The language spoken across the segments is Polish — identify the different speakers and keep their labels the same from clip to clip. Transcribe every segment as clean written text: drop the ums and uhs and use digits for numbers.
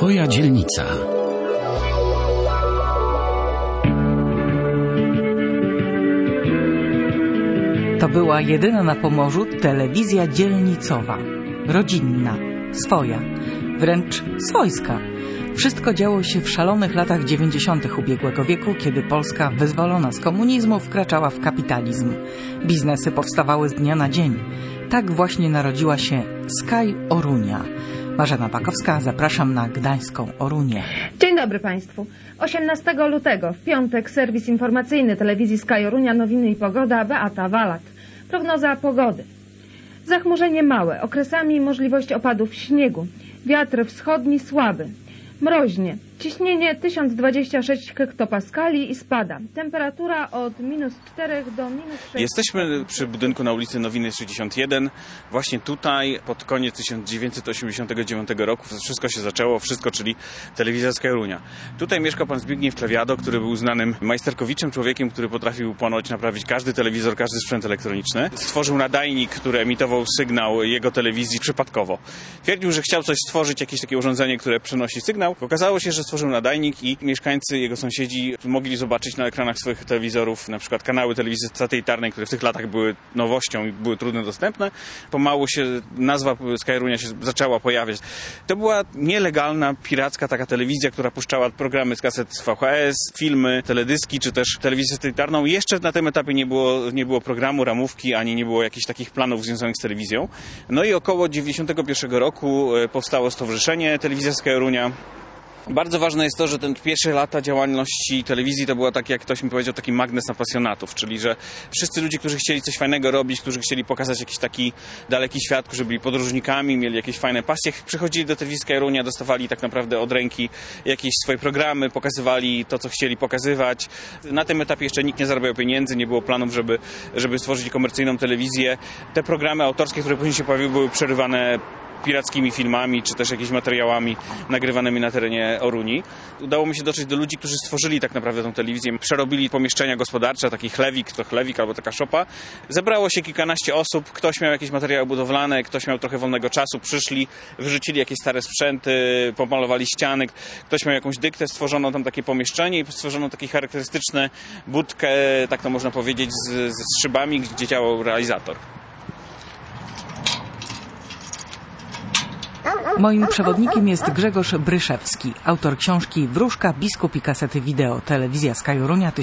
Speaker 1: Twoja dzielnica.
Speaker 2: To była jedyna na Pomorzu telewizja dzielnicowa, rodzinna, swoja, wręcz swojska. Wszystko działo się w szalonych latach 90. ubiegłego wieku, kiedy Polska wyzwolona z komunizmu wkraczała w kapitalizm. Biznesy powstawały z dnia na dzień. Tak właśnie narodziła się Sky Orunia. Marzena Pakowska, zapraszam na gdańską Orunię.
Speaker 3: Dzień dobry Państwu. 18 lutego, w piątek, serwis informacyjny telewizji Sky Orunia, nowiny i pogoda, Beata Walak. Prognoza pogody. Zachmurzenie małe, okresami możliwość opadów śniegu. Wiatr wschodni słaby. Mroźnie. Ciśnienie 1026 hektopaskali i spada. Temperatura od -4 do -6.
Speaker 4: Jesteśmy przy budynku na ulicy Nowiny 61. Właśnie tutaj pod koniec 1989 roku wszystko się zaczęło, czyli telewizja Sky Orunia. Tutaj mieszkał pan Zbigniew Klewiado, który był znanym majsterkowiczem, człowiekiem, który potrafił ponoć naprawić każdy telewizor, każdy sprzęt elektroniczny. Stworzył nadajnik, który emitował sygnał jego telewizji przypadkowo. Twierdził, że chciał coś stworzyć, jakieś takie urządzenie, które przenosi sygnał. Okazało się, że stworzył nadajnik i mieszkańcy, jego sąsiedzi mogli zobaczyć na ekranach swoich telewizorów na przykład kanały telewizji satelitarnej, które w tych latach były nowością i były trudno dostępne. Pomału się nazwa Sky Orunia się zaczęła pojawiać. To była nielegalna, piracka taka telewizja, która puszczała programy z kaset VHS, filmy, teledyski, czy też telewizję satelitarną. Jeszcze na tym etapie nie było programu, ramówki, ani nie było jakichś takich planów związanych z telewizją. No i około 91 roku powstało stowarzyszenie Telewizja Sky Orunia. Bardzo ważne jest to, że te pierwsze lata działalności telewizji to było tak, jak ktoś mi powiedział, taki magnes na pasjonatów, czyli że wszyscy ludzie, którzy chcieli coś fajnego robić, którzy chcieli pokazać jakiś taki daleki świat, którzy byli podróżnikami, mieli jakieś fajne pasje, przychodzili do telewizji Sky Orunia, dostawali tak naprawdę od ręki jakieś swoje programy, pokazywali to, co chcieli pokazywać. Na tym etapie jeszcze nikt nie zarabiał pieniędzy, nie było planów, żeby stworzyć komercyjną telewizję. Te programy autorskie, które później się pojawiły, były przerywane pirackimi filmami, czy też jakimiś materiałami nagrywanymi na terenie Orunii. Udało mi się dotrzeć do ludzi, którzy stworzyli tak naprawdę tę telewizję. Przerobili pomieszczenia gospodarcze, taki chlewik albo taka szopa. Zebrało się kilkanaście osób, ktoś miał jakieś materiały budowlane, ktoś miał trochę wolnego czasu, przyszli, wyrzucili jakieś stare sprzęty, pomalowali ściany, ktoś miał jakąś dyktę, stworzono tam takie pomieszczenie i stworzono takie charakterystyczne budkę, tak to można powiedzieć, z szybami, gdzie działał realizator.
Speaker 2: Moim przewodnikiem jest Grzegorz Bryszewski, autor książki Wróżka, biskup i kasety wideo. Telewizja Sky Orunia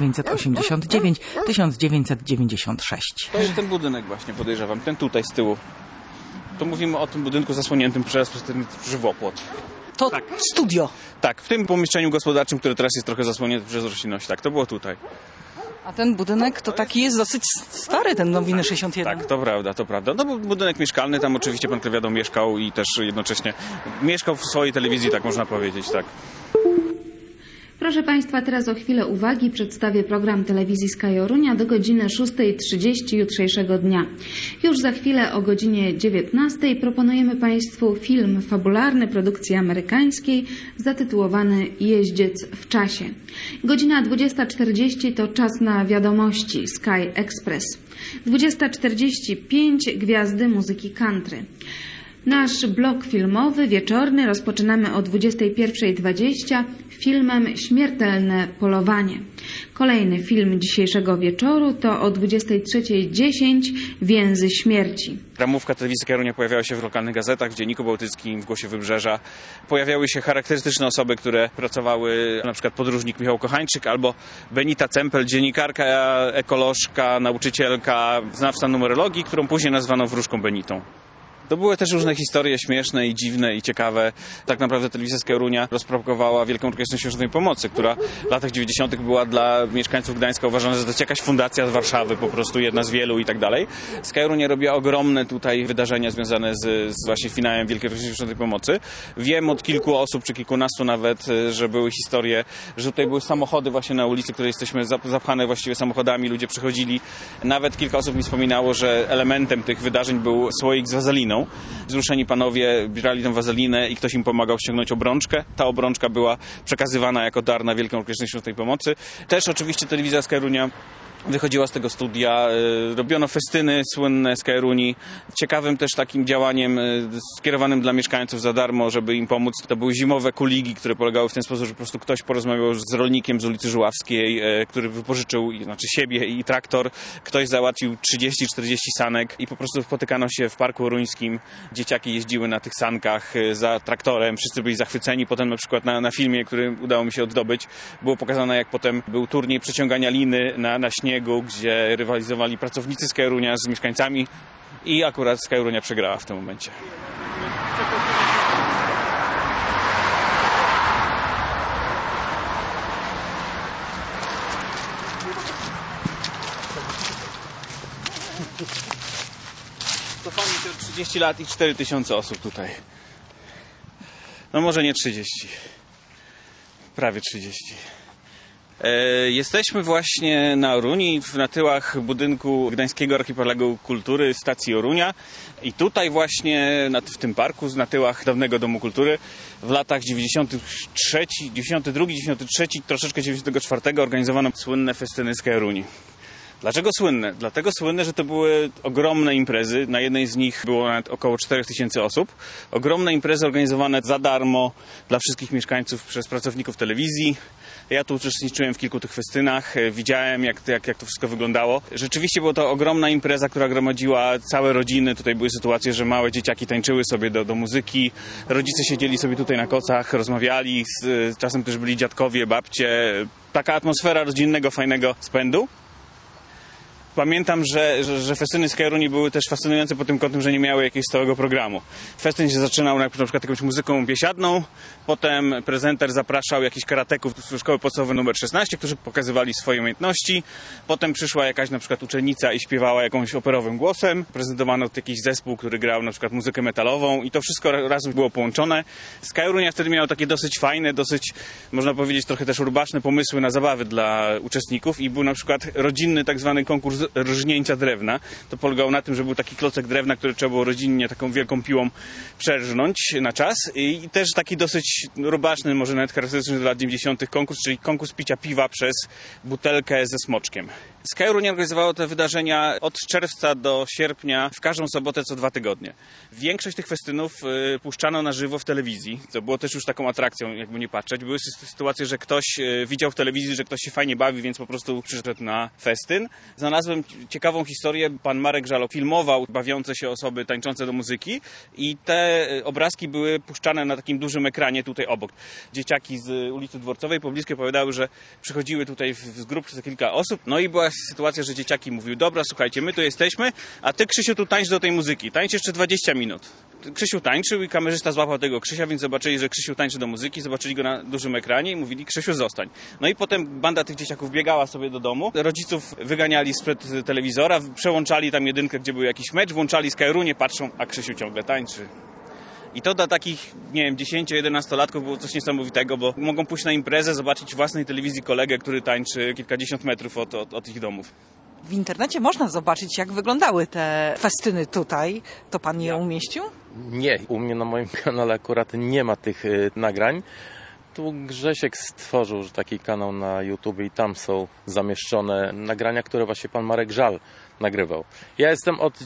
Speaker 2: 1989-1996.
Speaker 4: To jest ten budynek właśnie, podejrzewam, ten tutaj z tyłu. To mówimy o tym budynku zasłoniętym przez ten żywopłot.
Speaker 2: To tak. Studio.
Speaker 4: Tak, w tym pomieszczeniu gospodarczym, które teraz jest trochę zasłonięte przez roślinność. Tak, to było tutaj.
Speaker 2: A ten budynek to taki jest dosyć stary, ten Nowiny 61.
Speaker 4: Tak, to prawda. No był budynek mieszkalny, tam oczywiście pan Klewiado mieszkał i też jednocześnie mieszkał w swojej telewizji, tak można powiedzieć, tak.
Speaker 3: Proszę Państwa, teraz o chwilę uwagi przedstawię program telewizji Sky Orunia do godziny 6:30 jutrzejszego dnia. Już za chwilę o godzinie 19:00 proponujemy Państwu film fabularny produkcji amerykańskiej zatytułowany Jeździec w czasie. Godzina 20:40 to czas na wiadomości Sky Express. 20:45 gwiazdy muzyki country. Nasz blok filmowy wieczorny rozpoczynamy o 21:20 filmem Śmiertelne polowanie. Kolejny film dzisiejszego wieczoru to o 23:10 Więzy śmierci.
Speaker 4: Ramówka telewizji Sky Orunia pojawiała się w lokalnych gazetach, w Dzienniku Bałtyckim, w Głosie Wybrzeża. Pojawiały się charakterystyczne osoby, które pracowały, na przykład podróżnik Michał Kochańczyk albo Benita Cempel, dziennikarka, ekolożka, nauczycielka, znawca numerologii, którą później nazwano Wróżką Benitą. To były też różne historie śmieszne i dziwne i ciekawe. Tak naprawdę telewizja Sky Orunia rozpropagowała Wielką Orkiestrę Świątecznej Pomocy, która w latach 90. była dla mieszkańców Gdańska uważana za jakaś fundacja z Warszawy, po prostu jedna z wielu i tak dalej. Sky Orunia robiła ogromne tutaj wydarzenia związane z właśnie finałem Wielkiej Orkiestry Świątecznej Pomocy. Wiem od kilku osób, czy kilkunastu nawet, że były historie, że tutaj były samochody właśnie na ulicy, które jesteśmy zapchane właściwie samochodami, ludzie przychodzili. Nawet kilka osób mi wspominało, że elementem tych wydarzeń był słoik z wazeliną. Wzruszeni panowie brali tę wazelinę i ktoś im pomagał ściągnąć obrączkę. Ta obrączka była przekazywana jako dar na Wielką Orkiestrę Świątecznej Pomocy. Też oczywiście telewizja Sky Orunia wychodziła z tego studia, robiono festyny słynne z Kajeruni. Ciekawym też takim działaniem skierowanym dla mieszkańców za darmo, żeby im pomóc, to były zimowe kuligi, które polegały w ten sposób, że po prostu ktoś porozmawiał z rolnikiem z ulicy Żuławskiej, który wypożyczył siebie i traktor. Ktoś załatwił 30-40 sanek i po prostu spotykano się w Parku Oruńskim. Dzieciaki jeździły na tych sankach za traktorem, wszyscy byli zachwyceni. Potem na przykład na filmie, który udało mi się oddobyć, było pokazane, jak potem był turniej przeciągania liny na śniegu, gdzie rywalizowali pracownicy z Kajerunia z mieszkańcami i akurat Kajerunia przegrała w tym momencie. Cofamy się od 30 lat i 4000 osób tutaj. No może nie 30. Prawie 30. Jesteśmy właśnie na Oruni, na tyłach budynku Gdańskiego Archipelagu Kultury stacji Orunia i tutaj właśnie w tym parku, na tyłach dawnego Domu Kultury w latach 93, 92, 93, troszeczkę 94 organizowano słynne festyny z Kajeruni. Dlaczego słynne? Dlatego słynne, że to były ogromne imprezy. Na jednej z nich było nawet około 4000 osób. Ogromne imprezy organizowane za darmo dla wszystkich mieszkańców przez pracowników telewizji. Ja tu uczestniczyłem w kilku tych festynach, widziałem jak to wszystko wyglądało. Rzeczywiście była to ogromna impreza, która gromadziła całe rodziny. Tutaj były sytuacje, że małe dzieciaki tańczyły sobie do muzyki. Rodzice siedzieli sobie tutaj na kocach, rozmawiali. Czasem też byli dziadkowie, babcie. Taka atmosfera rodzinnego, fajnego spędu. Pamiętam, że festyny z Kajeruni były też fascynujące pod tym kątem, że nie miały jakiegoś stałego programu. Festyn się zaczynał na przykład jakąś muzyką biesiadną, potem prezenter zapraszał jakichś karateków z szkoły podstawowej nr 16, którzy pokazywali swoje umiejętności. Potem przyszła jakaś na przykład uczennica i śpiewała jakąś operowym głosem. Prezentowano jakiś zespół, który grał na przykład muzykę metalową i to wszystko razem było połączone. Z Kajerunia wtedy miało takie dosyć fajne, dosyć, można powiedzieć, trochę też urbaczne pomysły na zabawy dla uczestników i był na przykład rodzinny tak zwany konkurs rżnięcia drewna. To polegało na tym, że był taki klocek drewna, który trzeba było rodzinnie taką wielką piłą przerżnąć na czas i też taki dosyć urbaczny, może nawet charakterystyczny dla lat 90. konkurs, czyli konkurs picia piwa przez butelkę ze smoczkiem. Z Kajerunia organizowało te wydarzenia od czerwca do sierpnia w każdą sobotę co 2 tygodnie. Większość tych festynów puszczano na żywo w telewizji, co było też już taką atrakcją, jakby nie patrzeć. Były sytuacje, że ktoś widział w telewizji, że ktoś się fajnie bawi, więc po prostu przyszedł na festyn. Znalazłem ciekawą historię. Pan Marek Żalo filmował bawiące się osoby tańczące do muzyki i te obrazki były puszczane na takim dużym ekranie tutaj obok. Dzieciaki z ulicy Dworcowej pobliskiej opowiadały, że przychodziły tutaj z grup za kilka osób, no i była sytuacja, że dzieciaki mówiły: dobra, słuchajcie, my tu jesteśmy, a ty, Krzysiu, tu tańcz do tej muzyki. Tańcz jeszcze 20 minut. Krzysiu tańczył i kamerzysta złapał tego Krzysia, więc zobaczyli, że Krzysiu tańczy do muzyki, zobaczyli go na dużym ekranie i mówili: Krzysiu, zostań. No i potem banda tych dzieciaków biegała sobie do domu, rodziców wyganiali sprzed telewizora, przełączali tam jedynkę, gdzie był jakiś mecz, włączali z Kajerunię, patrzą, a Krzysiu ciągle tańczy. I to dla takich, nie wiem, 10-11-latków było coś niesamowitego, bo mogą pójść na imprezę, zobaczyć w własnej telewizji kolegę, który tańczy kilkadziesiąt metrów od ich domów.
Speaker 2: W internecie można zobaczyć, jak wyglądały te festyny tutaj. To pan je umieścił?
Speaker 1: Nie, u mnie na moim kanale akurat nie ma tych nagrań. Tu Grzesiek stworzył taki kanał na YouTube i tam są zamieszczone nagrania, które właśnie pan Marek Żal nagrywał. Ja jestem od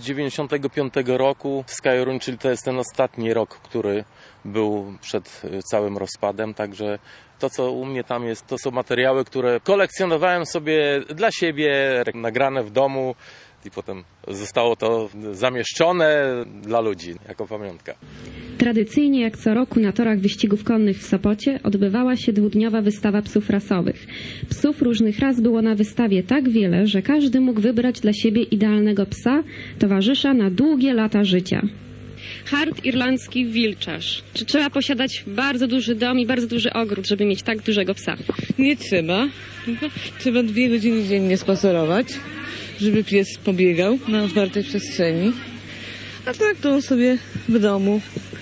Speaker 1: 95 roku w Kajeruni, czyli to jest ten ostatni rok, który był przed całym rozpadem, także to, co u mnie tam jest, to są materiały, które kolekcjonowałem sobie dla siebie, nagrane w domu i potem zostało to zamieszczone dla ludzi jako pamiątka.
Speaker 5: Tradycyjnie jak co roku na torach wyścigów konnych w Sopocie odbywała się 2-dniowa wystawa psów rasowych. Psów różnych ras było na wystawie tak wiele, że każdy mógł wybrać dla siebie idealnego psa, towarzysza na długie lata życia.
Speaker 6: Hart irlandzki wilczarz. Czy trzeba posiadać bardzo duży dom i bardzo duży ogród, żeby mieć tak dużego psa?
Speaker 7: Nie trzeba. Trzeba 2 godziny dziennie spacerować, żeby pies pobiegał na otwartej przestrzeni. A tak to on sobie w domu,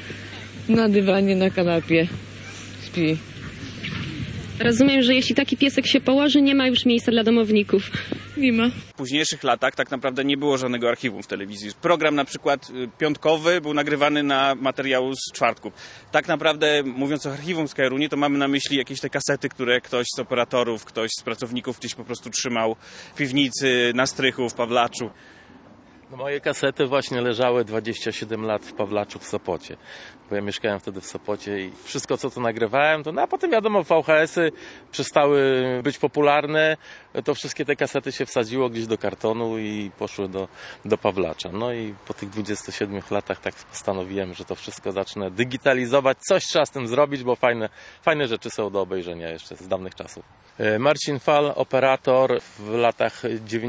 Speaker 7: na dywanie, na kanapie śpi.
Speaker 6: Rozumiem, że jeśli taki piesek się położy, nie ma już miejsca dla domowników. Nie ma.
Speaker 4: W późniejszych latach tak naprawdę nie było żadnego archiwum w telewizji. Program na przykład piątkowy był nagrywany na materiał z czwartków. Tak naprawdę, mówiąc o archiwum z Sky-Runii, to mamy na myśli jakieś te kasety, które ktoś z operatorów, ktoś z pracowników gdzieś po prostu trzymał w piwnicy, na strychu, w Pawlaczu.
Speaker 1: No moje kasety właśnie leżały 27 lat w Pawlaczu w Sopocie, bo ja mieszkałem wtedy w Sopocie i wszystko co tu nagrywałem, to a potem wiadomo VHS-y przestały być popularne, to wszystkie te kasety się wsadziło gdzieś do kartonu i poszły do Pawlacza. No i po tych 27 latach tak postanowiłem, że to wszystko zacznę digitalizować, coś trzeba z tym zrobić, bo fajne rzeczy są do obejrzenia jeszcze z dawnych czasów. Marcin Fal, operator w latach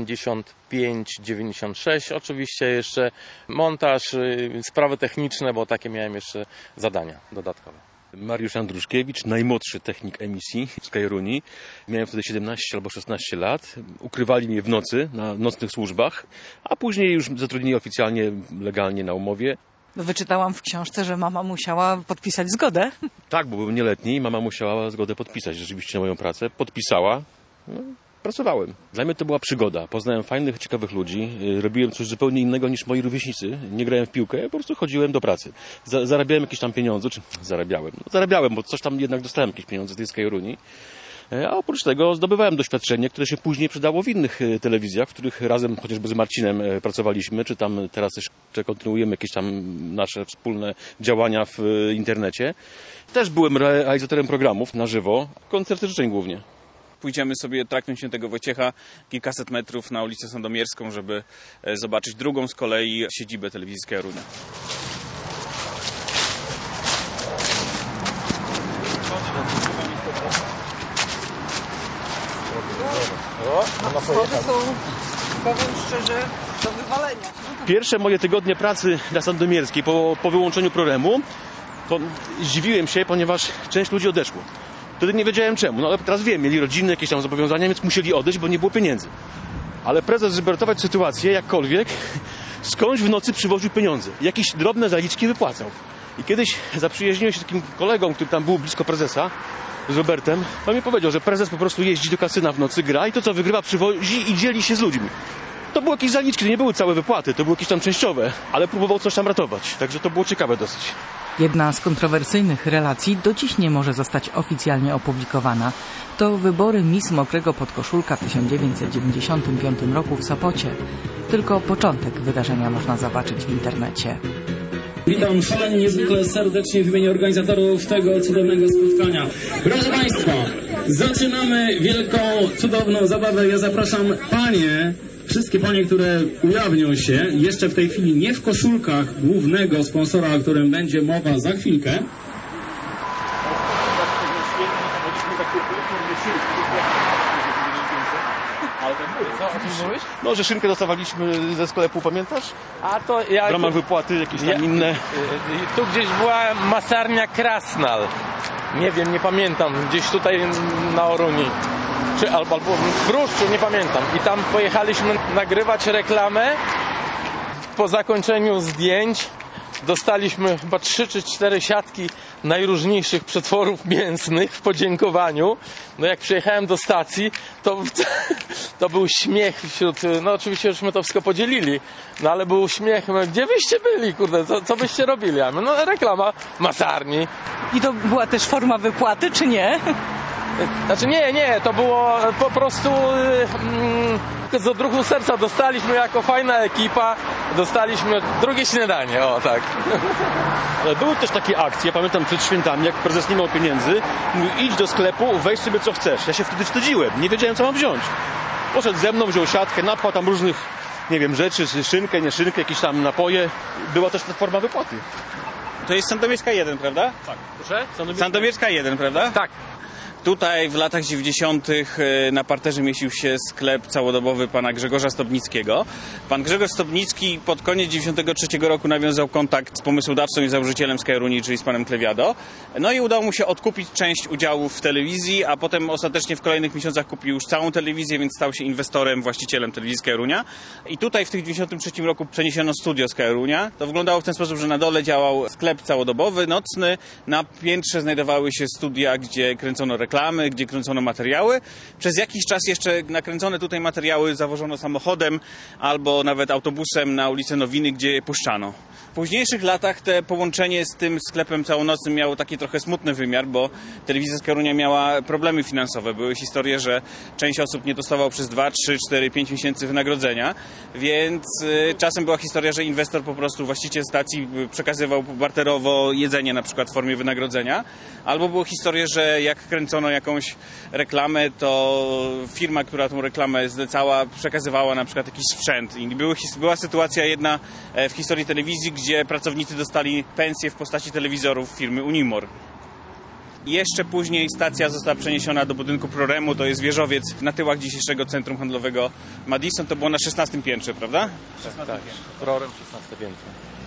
Speaker 1: 95-96, oczywiście jeszcze montaż, sprawy techniczne, bo takie miałem jeszcze zadania dodatkowe.
Speaker 8: Mariusz Andruszkiewicz, najmłodszy technik emisji w Sky-Runii. Miałem wtedy 17 albo 16 lat. Ukrywali mnie w nocy na nocnych służbach, a później już zatrudnili oficjalnie, legalnie na umowie.
Speaker 2: Wyczytałam w książce, że mama musiała podpisać zgodę.
Speaker 8: Tak, bo byłem nieletni i mama musiała zgodę podpisać rzeczywiście na moją pracę. Podpisała. No, pracowałem. Dla mnie to była przygoda. Poznałem fajnych, ciekawych ludzi. Robiłem coś zupełnie innego niż moi rówieśnicy. Nie grałem w piłkę, po prostu chodziłem do pracy. Zarabiałem jakieś tam pieniądze. Zarabiałem, bo coś tam jednak dostałem jakieś pieniądze z tej Sky-Runii. A oprócz tego zdobywałem doświadczenie, które się później przydało w innych telewizjach, w których razem chociażby z Marcinem pracowaliśmy, czy tam teraz jeszcze kontynuujemy jakieś tam nasze wspólne działania w internecie. Też byłem realizatorem programów na żywo, koncerty życzeń głównie.
Speaker 4: Pójdziemy sobie traktem Świętego Wojciecha kilkaset metrów na ulicę Sandomierską, żeby zobaczyć drugą z kolei siedzibę telewizji Sky-Runia.
Speaker 2: Schody są, powiem szczerze, do wywalenia.
Speaker 8: Pierwsze moje tygodnie pracy na Sandomierskiej po wyłączeniu programu, to zdziwiłem się, ponieważ część ludzi odeszło. Wtedy nie wiedziałem czemu, no ale teraz wiem, mieli rodziny, jakieś tam zobowiązania, więc musieli odejść, bo nie było pieniędzy. Ale prezes, żeby ratować sytuację jakkolwiek, skądś w nocy przywoził pieniądze. Jakieś drobne zaliczki wypłacał. I kiedyś zaprzyjaźniłem się z takim kolegą, który tam był blisko prezesa, z Robertem. On mi powiedział, że prezes po prostu jeździ do kasyna w nocy, gra i to co wygrywa przywozi i dzieli się z ludźmi. To były jakieś zaliczki, to nie były całe wypłaty, to były jakieś tam częściowe, ale próbował coś tam ratować. Także to było ciekawe dosyć.
Speaker 2: Jedna z kontrowersyjnych relacji do dziś nie może zostać oficjalnie opublikowana. To wybory Miss Mokrego Podkoszulka w 1995 roku w Sopocie. Tylko początek wydarzenia można zobaczyć w internecie.
Speaker 9: Witam szalenie niezwykle serdecznie w imieniu organizatorów tego cudownego spotkania. Proszę Państwa, zaczynamy wielką, cudowną zabawę. Ja zapraszam panie, wszystkie panie, które ujawnią się jeszcze w tej chwili nie w koszulkach głównego sponsora, o którym będzie mowa za chwilkę.
Speaker 8: No, że szynkę dostawaliśmy ze sklepu, pamiętasz?
Speaker 1: A to ja...
Speaker 8: W ramach wypłaty jakieś tam inne.
Speaker 1: Tu gdzieś była masarnia Krasnal. Nie wiem, nie pamiętam. Gdzieś tutaj na Oruni. Albo w Pruszczu, nie pamiętam. I tam pojechaliśmy nagrywać reklamę. Po zakończeniu zdjęć dostaliśmy chyba 3 czy 4 siatki najróżniejszych przetworów mięsnych w podziękowaniu. No jak przyjechałem do stacji, to był śmiech wśród... No oczywiście żeśmy to wszystko podzielili, no ale był śmiech. No, gdzie byście byli, kurde, co byście robili? A my, no reklama masarni.
Speaker 2: I to była też forma wypłaty, czy nie?
Speaker 1: Znaczy nie, to było po prostu z odruchu serca dostaliśmy jako fajna ekipa, dostaliśmy drugie śniadanie, o tak.
Speaker 8: Ale były też takie akcje, pamiętam przed świętami, jak prezes nie miał pieniędzy, mówił idź do sklepu, weź sobie co chcesz. Ja się wtedy wstydziłem, nie wiedziałem co mam wziąć. Poszedł ze mną, wziął siatkę, napał tam różnych, nie wiem, rzeczy, szynkę, nie szynkę, jakieś tam napoje. Była też ta forma wypłaty.
Speaker 4: To jest Sandomierska 1, prawda?
Speaker 8: Tak. Proszę?
Speaker 4: Sandomierska 1, prawda?
Speaker 1: Tak.
Speaker 4: Tutaj w latach 90. na parterze mieścił się sklep całodobowy pana Grzegorza Stobnickiego. Pan Grzegorz Stobnicki pod koniec 93 roku nawiązał kontakt z pomysłodawcą i założycielem Sky-Runii, czyli z panem Klewiado. No i udało mu się odkupić część udziałów w telewizji, a potem ostatecznie w kolejnych miesiącach kupił już całą telewizję, więc stał się inwestorem, właścicielem telewizji Sky-Runia. I tutaj w tych 93 roku przeniesiono studio Sky-Runia. To wyglądało w ten sposób, że na dole działał sklep całodobowy, nocny. Na piętrze znajdowały się studia, gdzie kręcono reklamy reklamy, gdzie kręcono materiały. Przez jakiś czas jeszcze nakręcone tutaj materiały zawożono samochodem albo nawet autobusem na ulicę Nowiny, gdzie je puszczano. W późniejszych latach te połączenie z tym sklepem całonocnym miało taki trochę smutny wymiar, bo telewizja z Kajerunia miała problemy finansowe. Były historie, że część osób nie dostawało przez 2, 3, 4, 5 miesięcy wynagrodzenia, więc czasem była historia, że inwestor po prostu, właściciel stacji przekazywał barterowo jedzenie na przykład w formie wynagrodzenia, albo były historie, że jak kręcono jakąś reklamę, to firma, która tą reklamę zlecała, przekazywała na przykład jakiś sprzęt. I była sytuacja jedna w historii telewizji, gdzie pracownicy dostali pensję w postaci telewizorów firmy Unimor. Jeszcze później stacja została przeniesiona do budynku Proremu, to jest wieżowiec na tyłach dzisiejszego centrum handlowego Madison, to było na 16 piętrze, prawda?
Speaker 1: 16 tak, Prorem 16 piętrze.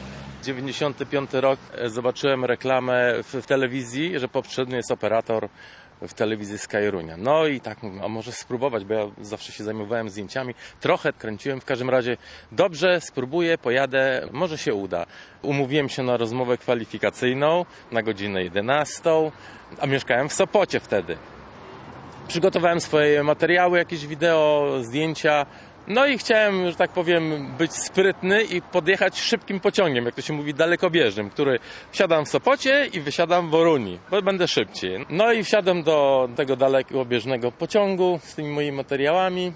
Speaker 1: 95 rok zobaczyłem reklamę w telewizji, że poprzedni jest operator w telewizji z Kajerunia. No i tak, a może spróbować, bo ja zawsze się zajmowałem zdjęciami. Trochę kręciłem, w każdym razie dobrze, spróbuję, pojadę, może się uda. Umówiłem się na rozmowę kwalifikacyjną na godzinę 11, a mieszkałem w Sopocie wtedy. Przygotowałem swoje materiały, jakieś wideo, zdjęcia. No i chciałem, że tak powiem, być sprytny i podjechać szybkim pociągiem, jak to się mówi, dalekobieżnym, który wsiadam w Sopocie i wysiadam w Oruni, bo będę szybciej. No i wsiadłem do tego dalekobieżnego pociągu z tymi moimi materiałami.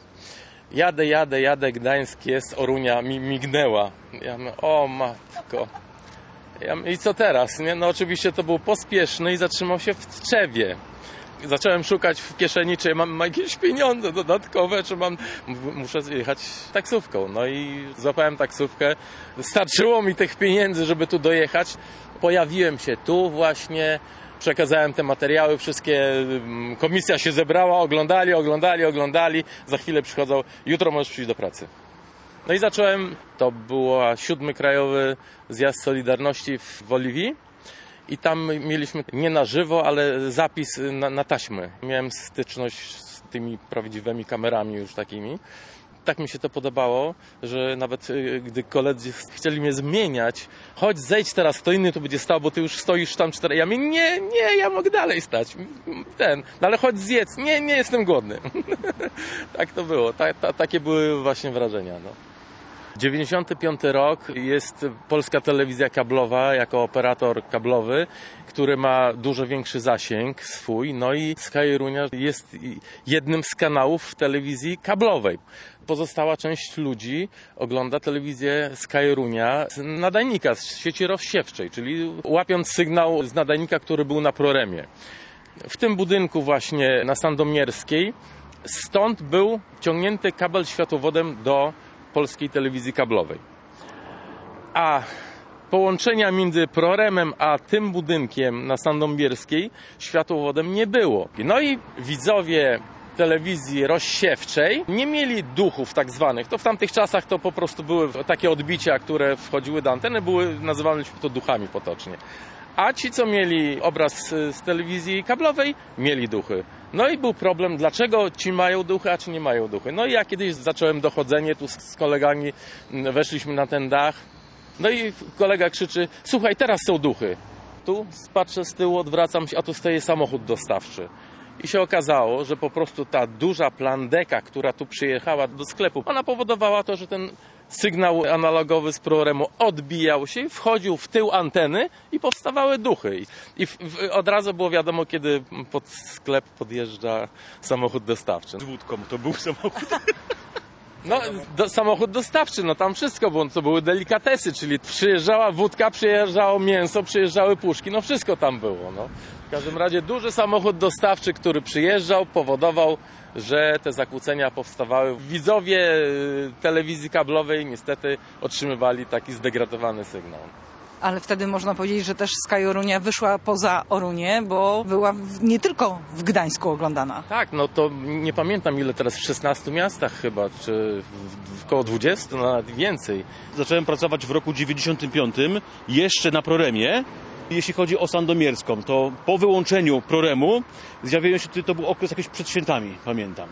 Speaker 1: Jadę, Gdańsk jest, Orunia mi mignęła. Ja mówię, o matko. I co teraz? Nie? No oczywiście to był pospieszny i zatrzymał się w Tczewie. Zacząłem szukać w kieszeni, czy mam jakieś pieniądze dodatkowe, czy muszę jechać taksówką. No i złapałem taksówkę. Starczyło mi tych pieniędzy, żeby tu dojechać. Pojawiłem się tu właśnie, przekazałem te materiały, wszystkie, komisja się zebrała, oglądali. Za chwilę przychodzą, jutro możesz przyjść do pracy. No i zacząłem, to był 7. Krajowy Zjazd Solidarności w Oliwii. I tam mieliśmy nie na żywo, ale zapis na taśmy. Miałem styczność z tymi prawdziwymi kamerami już takimi. Tak mi się to podobało, że nawet gdy koledzy chcieli mnie zmieniać, chodź zejdź teraz, kto inny tu będzie stał, bo ty już stoisz tam 4. Ja mówię, nie, ja mogę dalej stać. No ale chodź zjedz. Nie jestem głodny. Tak to było. Takie były właśnie wrażenia. No. 95 rok jest Polska Telewizja Kablowa jako operator kablowy, który ma dużo większy zasięg swój, no i Kajerunia jest jednym z kanałów telewizji kablowej. Pozostała część ludzi ogląda telewizję z Kajerunia, z nadajnika, z sieci rozsiewczej, czyli łapiąc sygnał z nadajnika, który był na Proremie. W tym budynku właśnie na Sandomierskiej stąd był ciągnięty kabel światłowodem do Polskiej Telewizji Kablowej. A połączenia między Proremem a tym budynkiem na Sandomierskiej światłowodem nie było. No i widzowie telewizji rozsiewczej nie mieli duchów tak zwanych. To w tamtych czasach to po prostu były takie odbicia, które wchodziły do anteny, nazywaliśmy to duchami potocznie. A ci, co mieli obraz z telewizji kablowej, mieli duchy. No i był problem, dlaczego ci mają duchy, a ci nie mają duchy. No i ja kiedyś zacząłem dochodzenie, tu z kolegami weszliśmy na ten dach. No i kolega krzyczy, słuchaj, teraz są duchy. Tu patrzę z tyłu, odwracam się, a tu stoi samochód dostawczy. I się okazało, że po prostu ta duża plandeka, która tu przyjechała do sklepu, ona powodowała to, że ten sygnał analogowy z Proremu odbijał się, wchodził w tył anteny i powstawały duchy. I od razu było wiadomo, kiedy pod sklep podjeżdża samochód dostawczy.
Speaker 8: Z wódką to był samochód.
Speaker 1: No, samochód dostawczy, no tam wszystko, bo to były delikatesy, czyli przyjeżdżała wódka, przyjeżdżało mięso, przyjeżdżały puszki, no wszystko tam było. No. W każdym razie duży samochód dostawczy, który przyjeżdżał, powodował, że te zakłócenia powstawały. Widzowie telewizji kablowej niestety otrzymywali taki zdegradowany sygnał.
Speaker 2: Ale wtedy można powiedzieć, że też Kajerunia wyszła poza Orunię, bo była nie tylko w Gdańsku oglądana.
Speaker 1: Tak, no to nie pamiętam ile teraz, w 16 miastach chyba, czy około 20, no nawet więcej.
Speaker 8: Zacząłem pracować w roku 95, jeszcze na Proremie. Jeśli chodzi o Sandomierską, to po wyłączeniu Proremu zjawiłem się, to był okres jakiś przed świętami, pamiętam.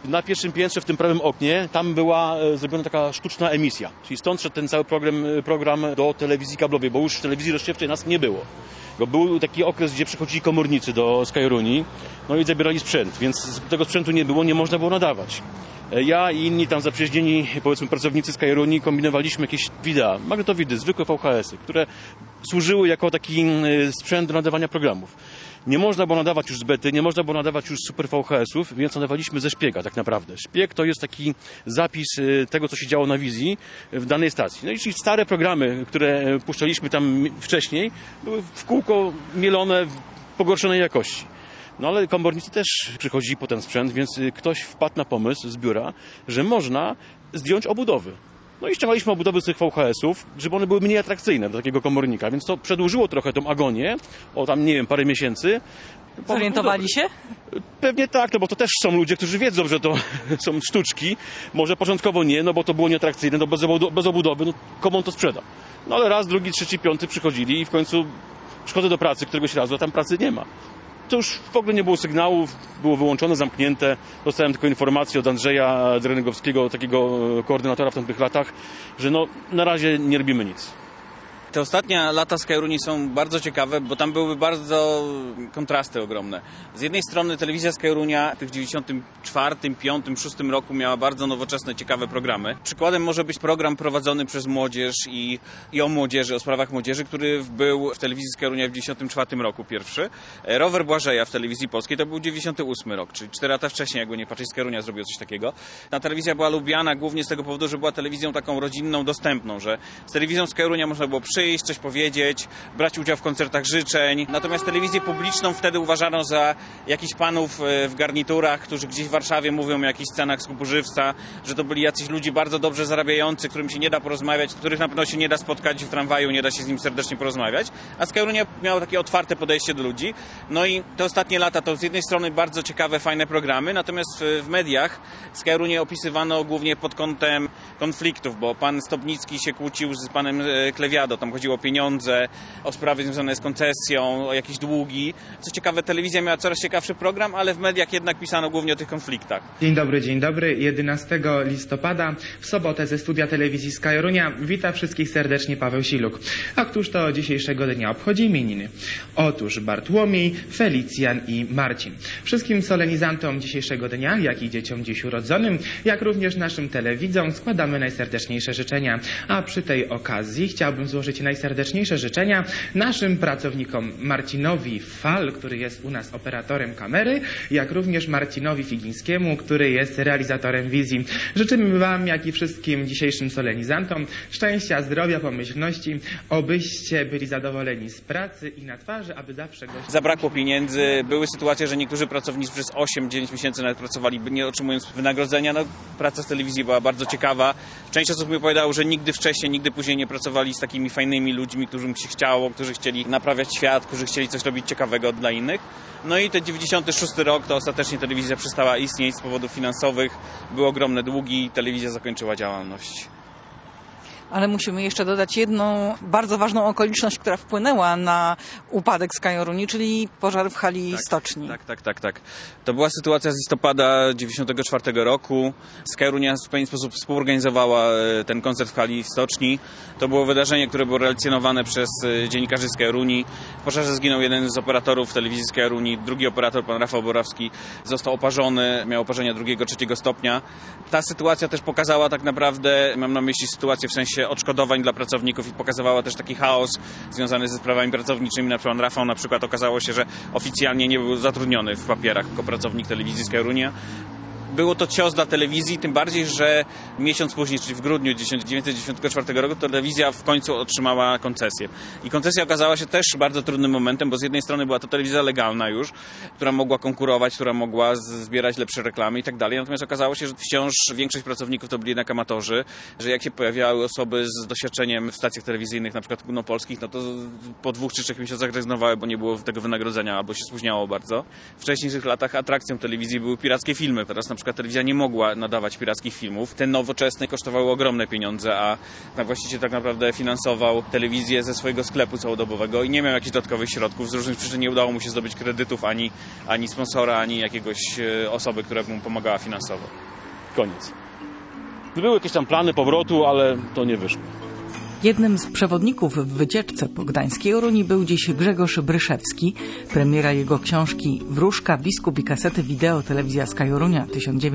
Speaker 8: Na pierwszym piętrze, w tym prawym oknie, tam była zrobiona taka sztuczna emisja. Czyli stąd szedł ten cały program do telewizji kablowej, bo już w telewizji rozsiewczej nas nie było. Bo był taki okres, gdzie przychodzili komornicy do Skyruni, no i zabierali sprzęt, więc tego sprzętu nie było, nie można było nadawać. Ja i inni tam zaprzyjaźnieni, powiedzmy, pracownicy Skyruni kombinowaliśmy jakieś wideo, magnetowidy, zwykłe VHS-y, które służyły jako taki sprzęt do nadawania programów. Nie można było nadawać już z bety, nie można było nadawać już super VHS-ów, więc nadawaliśmy ze szpiega tak naprawdę. Szpieg to jest taki zapis tego, co się działo na wizji w danej stacji. No i czyli stare programy, które puszczaliśmy tam wcześniej, były w kółko mielone w pogorszonej jakości. No ale komornicy też przychodzili po ten sprzęt, więc ktoś wpadł na pomysł z biura, że można zdjąć obudowy. No i ściągaliśmy obudowy z tych VHS-ów, żeby one były mniej atrakcyjne do takiego komornika, więc to przedłużyło trochę tą agonię, o tam, nie wiem, parę miesięcy.
Speaker 2: Zorientowali się?
Speaker 8: Pewnie tak, no bo to też są ludzie, którzy wiedzą, że to są sztuczki. Może początkowo nie, no bo to było nieatrakcyjne, no bez obudowy, no komu on to sprzeda? No ale raz, drugi, trzeci, piąty przychodzili i w końcu przychodzę do pracy któregoś razu, a tam pracy nie ma. To już w ogóle nie było sygnałów, było wyłączone, zamknięte. Dostałem tylko informację od Andrzeja Drenygowskiego, takiego koordynatora w tamtych latach, że no na razie nie robimy nic.
Speaker 4: Te ostatnie lata Skyruni są bardzo ciekawe, bo tam były bardzo kontrasty ogromne. Z jednej strony telewizja Skyrunia w tych 94, 5, 6 roku miała bardzo nowoczesne, ciekawe programy. Przykładem może być program prowadzony przez młodzież i o młodzieży, o sprawach młodzieży, który był w telewizji Skyrunia w 94 roku pierwszy. Rower Błażeja w telewizji polskiej to był 98 rok, czyli 4 lata wcześniej, jakby nie patrzeć, Skyrunia zrobił coś takiego. Ta telewizja była lubiana głównie z tego powodu, że była telewizją taką rodzinną, dostępną, że z telewizją Skyrunia można było przyjść, coś powiedzieć, brać udział w koncertach życzeń. Natomiast telewizję publiczną wtedy uważano za jakichś panów w garniturach, którzy gdzieś w Warszawie mówią o jakichś cenach skupu żywca, że to byli jacyś ludzie bardzo dobrze zarabiający, którym się nie da porozmawiać, których na pewno się nie da spotkać w tramwaju, nie da się z nim serdecznie porozmawiać. A Skyrunia miała takie otwarte podejście do ludzi. No i te ostatnie lata to z jednej strony bardzo ciekawe, fajne programy, natomiast w mediach Skyrunię opisywano głównie pod kątem konfliktów, bo pan Stopnicki się kłócił z panem Klewiado, tam chodziło o pieniądze, o sprawy związane z koncesją, o jakieś długi. Co ciekawe, telewizja miała coraz ciekawszy program, ale w mediach jednak pisano głównie o tych konfliktach.
Speaker 10: Dzień dobry, dzień dobry. 11 listopada w sobotę ze studia telewizji Skyrunia wita wszystkich serdecznie Paweł Siluk. A któż to dzisiejszego dnia obchodzi imieniny? Otóż Bartłomiej, Felicjan i Marcin. Wszystkim solenizantom dzisiejszego dnia, jak i dzieciom dziś urodzonym, jak również naszym telewidzom składamy najserdeczniejsze życzenia. A przy tej okazji chciałbym złożyć najserdeczniejsze życzenia naszym pracownikom Marcinowi Fal, który jest u nas operatorem kamery, jak również Marcinowi Figińskiemu, który jest realizatorem wizji. Życzymy Wam, jak i wszystkim dzisiejszym solenizantom szczęścia, zdrowia, pomyślności, obyście byli zadowoleni z pracy i na twarzy, aby zawsze gość...
Speaker 4: Zabrakło pieniędzy, były sytuacje, że niektórzy pracownicy przez 8-9 miesięcy nawet pracowali, nie otrzymując wynagrodzenia. No, praca z telewizji była bardzo ciekawa. Część osób mi opowiadało, że nigdy wcześniej, nigdy później nie pracowali z takimi fajnymi ludźmi, którym się chciało, którzy chcieli naprawiać świat, którzy chcieli coś robić ciekawego dla innych. No i ten 96 rok to ostatecznie telewizja przestała istnieć z powodów finansowych, były ogromne długi, telewizja zakończyła działalność.
Speaker 2: Ale musimy jeszcze dodać jedną bardzo ważną okoliczność, która wpłynęła na upadek Skyruni, czyli pożar w hali stoczni.
Speaker 4: Tak. To była sytuacja z listopada 94 roku. Skyrunia w pewien sposób współorganizowała ten koncert w hali stoczni. To było wydarzenie, które było relacjonowane przez dziennikarzy Skyruni. W pożarze zginął jeden z operatorów telewizji Skyruni. Drugi operator, pan Rafał Borawski, został oparzony, miał oparzenia 2-3 stopnia. Ta sytuacja też pokazała tak naprawdę, mam na myśli sytuację w sensie odszkodowań dla pracowników i pokazywała też taki chaos związany ze sprawami pracowniczymi. Na przykład Rafał okazało się, że oficjalnie nie był zatrudniony w papierach jako pracownik telewizji Skyrunia. Było to cios dla telewizji, tym bardziej, że miesiąc później, czyli w grudniu 1994 roku, telewizja w końcu otrzymała koncesję. I koncesja okazała się też bardzo trudnym momentem, bo z jednej strony była to telewizja legalna już, która mogła konkurować, która mogła zbierać lepsze reklamy i tak dalej. Natomiast okazało się, że wciąż większość pracowników to byli jednak amatorzy, że jak się pojawiały osoby z doświadczeniem w stacjach telewizyjnych, na przykład ogólnopolskich, no to po 2 czy 3 miesiącach rezygnowały, bo nie było tego wynagrodzenia albo się spóźniało bardzo. W wcześniejszych latach atrakcją telewizji były pirackie filmy. Teraz na przykład telewizja nie mogła nadawać pirackich filmów. Te nowoczesne kosztowały ogromne pieniądze, a właściciel tak naprawdę finansował telewizję ze swojego sklepu całodobowego i nie miał jakichś dodatkowych środków. Z różnych przyczyn nie udało mu się zdobyć kredytów, ani sponsora, ani jakiegoś osoby, która mu pomagała finansowo.
Speaker 8: Koniec. Były jakieś tam plany powrotu, ale to nie wyszło.
Speaker 2: Jednym z przewodników w wycieczce po gdańskiej Oruni był dziś Grzegorz Bryszewski. Premiera jego książki Wróżka, biskup i kasety wideo Telewizja Skajorunia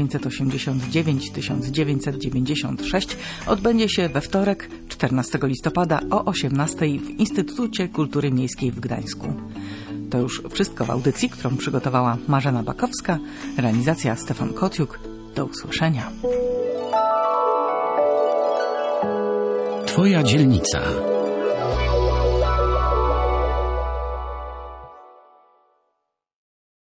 Speaker 2: 1989-1996 odbędzie się we wtorek, 14 listopada o 18:00 w Instytucie Kultury Miejskiej w Gdańsku. To już wszystko w audycji, którą przygotowała Marzena Bakowska, realizacja Stefan Kociuk. Do usłyszenia.
Speaker 11: Twoja dzielnica.